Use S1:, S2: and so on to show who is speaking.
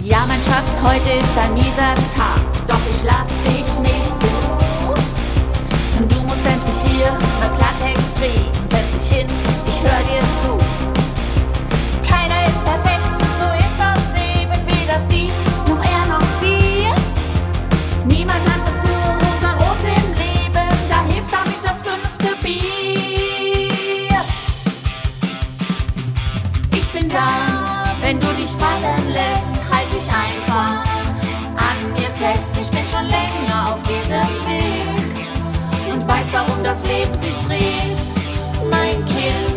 S1: Ja, mein Schatz, heute ist ein mieser Tag, doch ich lass dich nicht du. Du musst endlich hier mal Klartext reden. Setz dich hin, ich hör dir zu. Keiner ist perfekt, so ist das eben, weder sie noch er noch wir. Niemand hat es nur rosarot im Leben, da hilft auch nicht das 5. Bier. Ich bin da, wenn du dich fallen lässt, halt dich einfach an mir fest. Ich bin schon länger auf diesem Weg und weiß, warum das Leben sich dreht, mein Kind.